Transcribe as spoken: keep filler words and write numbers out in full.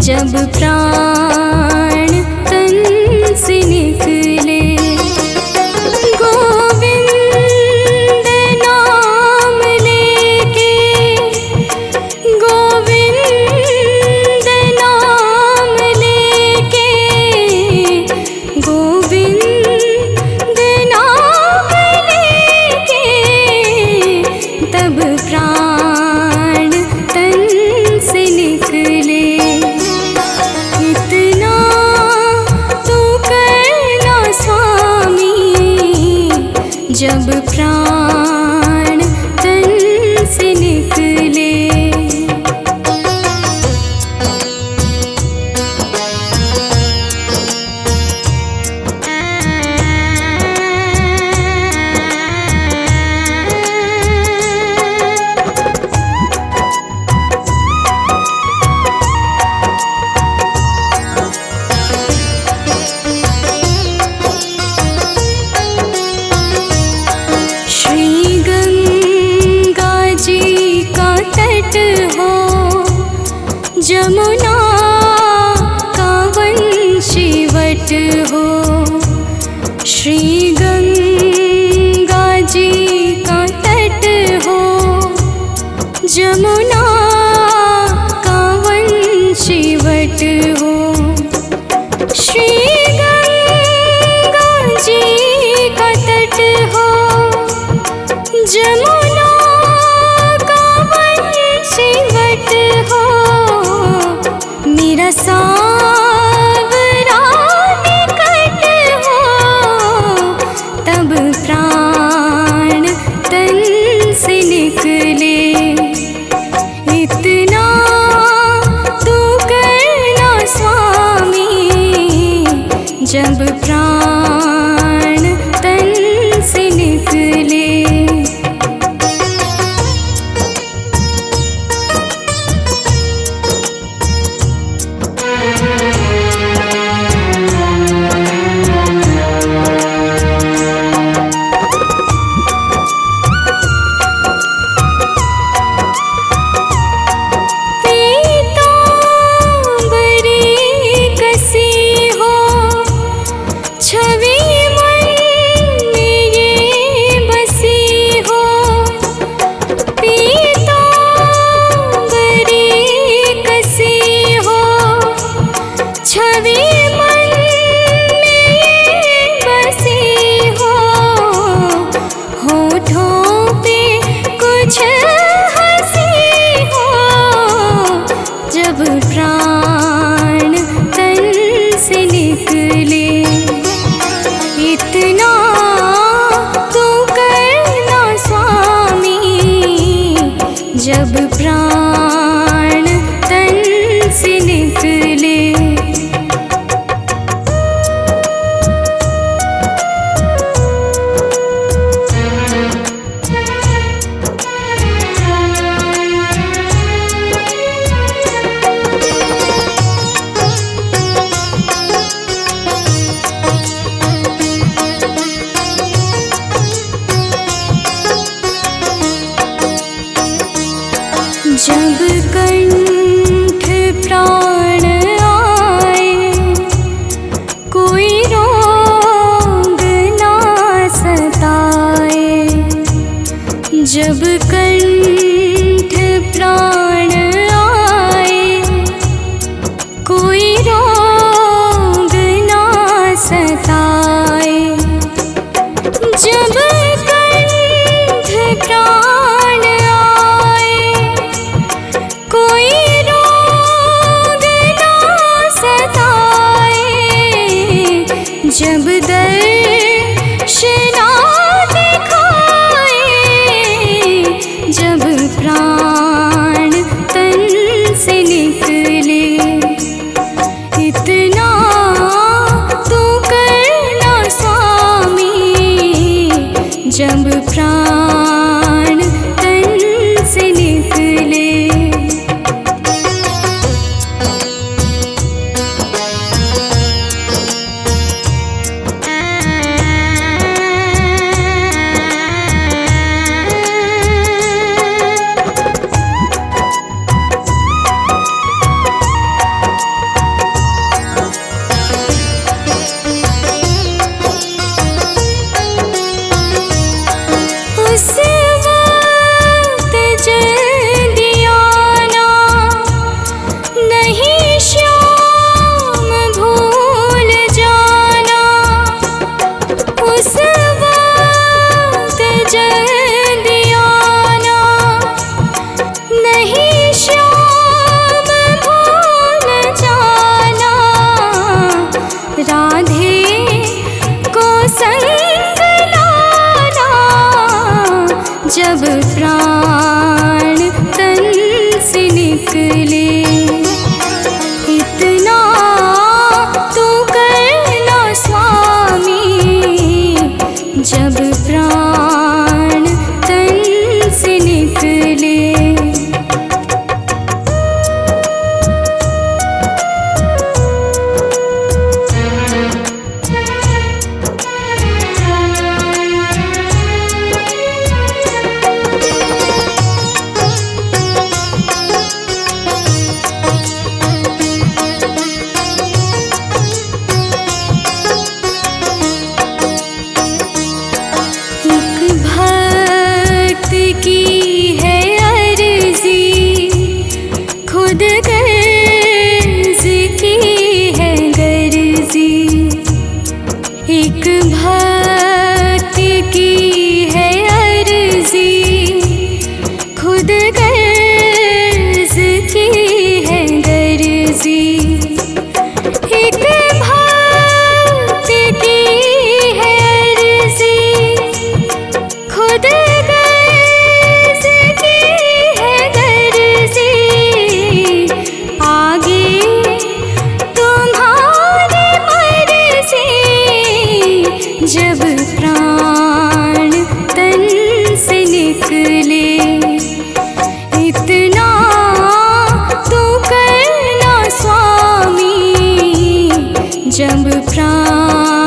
जब प्राण तन से निकले। गोविंद नाम लेके, गोविंद नाम लेके, गोविंद नाम लेके, तब प्राण तन से निकले। इतना तो करना स्वामी, जब प्राण तन से निकले। श्री गंगा जी का तट हो, जमुना का वंशीवट हो। श्री गंगा जी का तट हो, जमुना का वंशीवट हो। श्री गंगा जी का तट हो, जमुना का वंशीवट हो। मेरा सावरा निकट हो, तब प्राण तन से निकले। इतना तो करना स्वामी, जब प्राण तन से निकले। पीतांबरी कसी हो, छवि मन में ये बसी हो। पीतांबरी कसी हो, छवि मन में ये बसी हो। होठों पे कुछ हंसी हो, जब प्राण तन से निकले। इतना तो करना स्वामी, जब प्राण तन से निकले। जब कंठ प्राण आए, कोई रोग ना सताए। जब कंठ प्राण आए, कोई रोग ना सताए। जब कंठ प्राण आए, कोई रोग ना सताए। जब दर्शना दिखाए, जब प्राण तन से निकले। इतना तो करना स्वामी, जब प्राण तन से निकले। जब प्राण